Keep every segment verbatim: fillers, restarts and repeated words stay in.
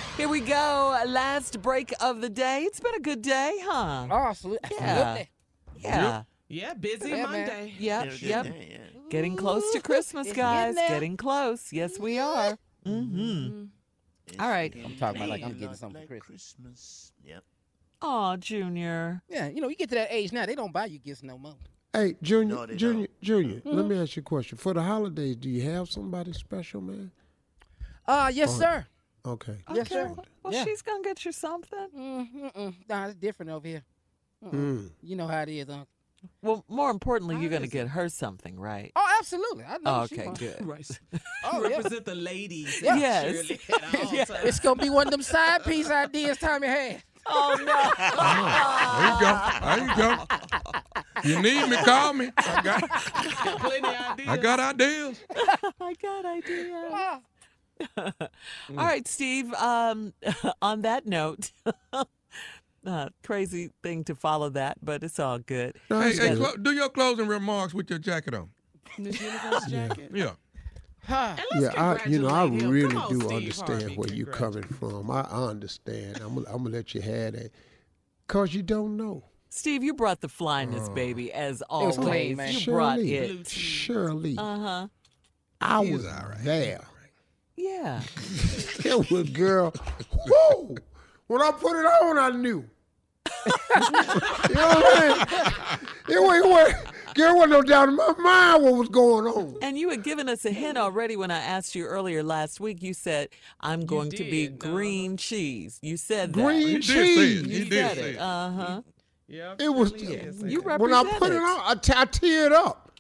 Here we go. Last break of the day. It's been a good day, huh? Oh, absolutely. Yeah. Yeah. Yeah, busy Yeah, Monday. Yep. Yeah, Yep. yeah, yeah. Getting close to Christmas, It's guys. getting there. Getting close. Yes, we are. Mm-hmm. All right. I'm talking about like I'm getting Like something for like Christmas. Christmas. Yep. Aw, Junior. Yeah, you know, you get to that age now, they don't buy you gifts no more. Hey, Junior, No, they Junior, Junior, Mm-hmm. let me ask you a question. For the holidays, do you have somebody special, man? Uh, yes, Oh. sir. Okay. Yes, Okay. sir. Well, Yeah. she's going to get you something. Mm-mm. Nah, it's different over here. Mm-mm. Mm. You know how it is, Uncle. Well, more importantly, How you're going to is get her something, right? Oh, absolutely. I know Oh, what she okay, wants. good. Right. Oh, You yeah. represent the ladies. Yeah. Yes. Shirley, at all Yeah. times. It's gonna be one of them side piece ideas Tommy had. Oh, no. There you go. There you go. You need me, call me. I got, Plenty of ideas. I got ideas. I got ideas. Ah. All right, Steve. Um, on that note, uh, crazy thing to follow that, but it's all good. No, Hey, it's hey, good. clo- do your closing remarks with your jacket on. Miss Universe jacket. Yeah. Huh. And Yeah, let's I, you know, I congratulate him. really Come on, do Steve understand Harvey. where you're coming from. I, I understand. I'm, gonna- I'm gonna let you have that, cause you don't know. Steve, you brought the flyness, baby, as always. was clean, man. You brought Shirley, it. Shirley, Uh huh. I He's was all right. there. Yeah. It was, girl. Whoo! When I put it on, I knew. You know what I'm saying? It wasn't, it wasn't, girl, wasn't no doubt in my mind what was going on. And you had given us a hint already when I asked you earlier last week. You said, I'm going to be did, no. green cheese. You said that. Green He did say cheese. it. You He did said say it. it. Uh huh. Yeah, It was. Shirley is saying You that. When I put it represented. on, I, t- I teared up.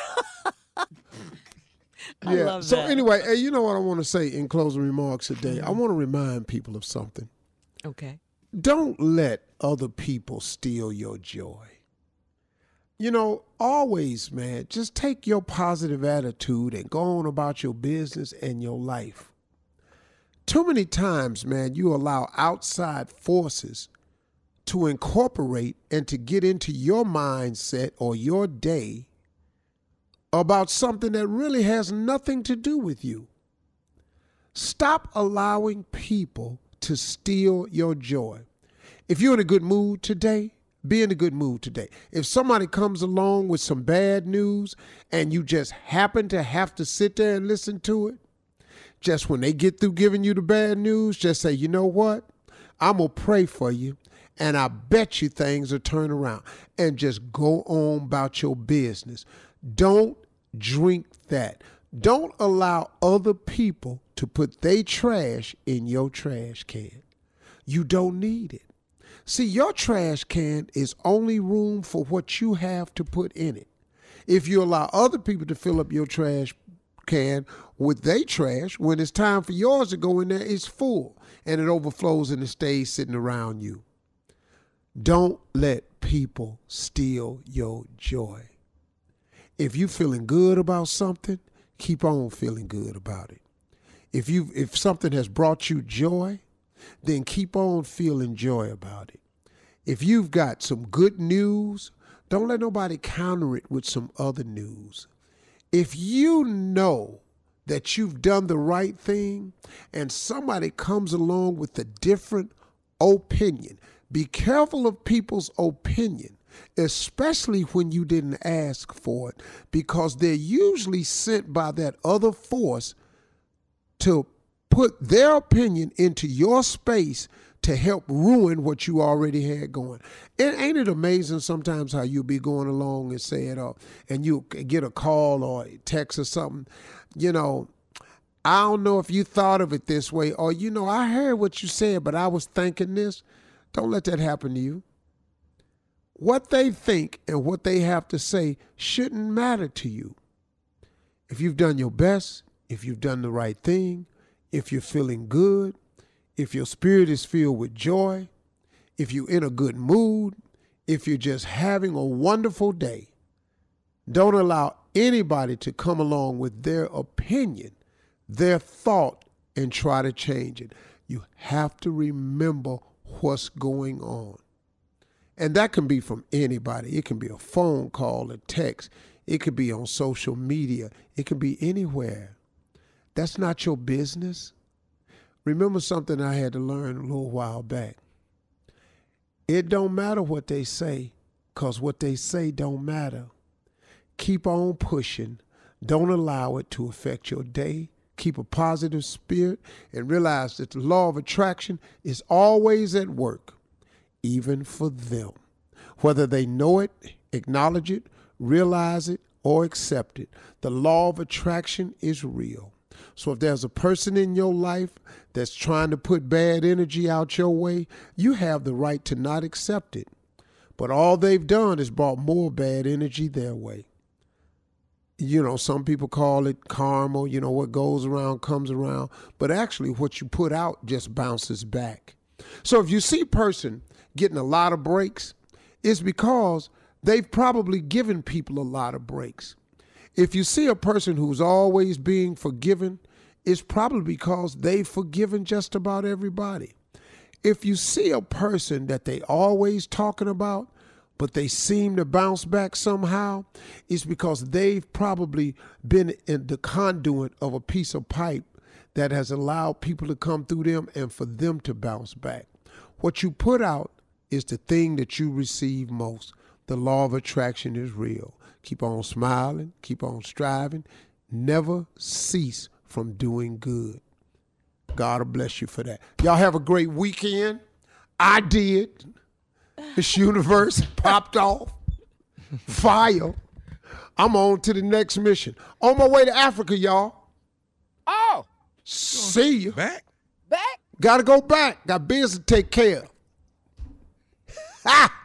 I yeah. love so that. anyway, hey, you know what I want to say in closing remarks today? I want to remind people of something. Okay. Don't let other people steal your joy. You know, always, man, just take your positive attitude and go on about your business and your life. Too many times, man, you allow outside forces to incorporate and to get into your mindset or your day about something that really has nothing to do with you. Stop allowing people to steal your joy. If you're in a good mood today, be in a good mood today. If somebody comes along with some bad news and you just happen to have to sit there and listen to it, just when they get through giving you the bad news, just say, you know what? I'm going to pray for you, and I bet you things will turn around. And just go on about your business. Don't drink that. Don't allow other people to put their trash in your trash can. You don't need it. See, your trash can is only room for what you have to put in it. If you allow other people to fill up your trash can with their trash, when it's time for yours to go in there, it's full and it overflows and it stays sitting around you. Don't let people steal your joy. If you're feeling good about something, keep on feeling good about it. If you if something has brought you joy, then keep on feeling joy about it. If you've got some good news, don't let nobody counter it with some other news. If you know that you've done the right thing and somebody comes along with a different opinion, be careful of people's opinion, especially when you didn't ask for it, because they're usually sent by that other force to put their opinion into your space to help ruin what you already had going. And ain't it amazing sometimes how you'll be going along and say it up, and you get a call or a text or something, you know, I don't know if you thought of it this way, or, you know, I heard what you said, but I was thinking this. Don't let that happen to you. What they think and what they have to say shouldn't matter to you. If you've done your best, if you've done the right thing, if you're feeling good, if your spirit is filled with joy, if you're in a good mood, if you're just having a wonderful day, don't allow anybody to come along with their opinion, their thought, and try to change it. You have to remember what's going on. And that can be from anybody. It can be a phone call, a text. It could be on social media. It could be anywhere. That's not your business. Remember something I had to learn a little while back. It don't matter what they say, because what they say don't matter. Keep on pushing. Don't allow it to affect your day. Keep a positive spirit and realize that the law of attraction is always at work, even for them. Whether they know it, acknowledge it, realize it, or accept it, the law of attraction is real. So if there's a person in your life that's trying to put bad energy out your way, you have the right to not accept it. But all they've done is brought more bad energy their way. You know, some people call it karma, you know, what goes around comes around. But actually what you put out just bounces back. So if you see a person getting a lot of breaks, it's because they've probably given people a lot of breaks. If you see a person who's always being forgiven, it's probably because they've forgiven just about everybody. If you see a person that they always talking about, but they seem to bounce back somehow, it's because they've probably been in the conduit of a piece of pipe that has allowed people to come through them and for them to bounce back. What you put out is the thing that you receive most. The law of attraction is real. Keep on smiling, keep on striving, never cease from doing good. God will bless you for that. Y'all have a great weekend. I did. This universe popped off. Fire. I'm on to the next mission. On my way to Africa, y'all. Oh, See you. Back? back. Gotta go back. Got business to take care of. Ha!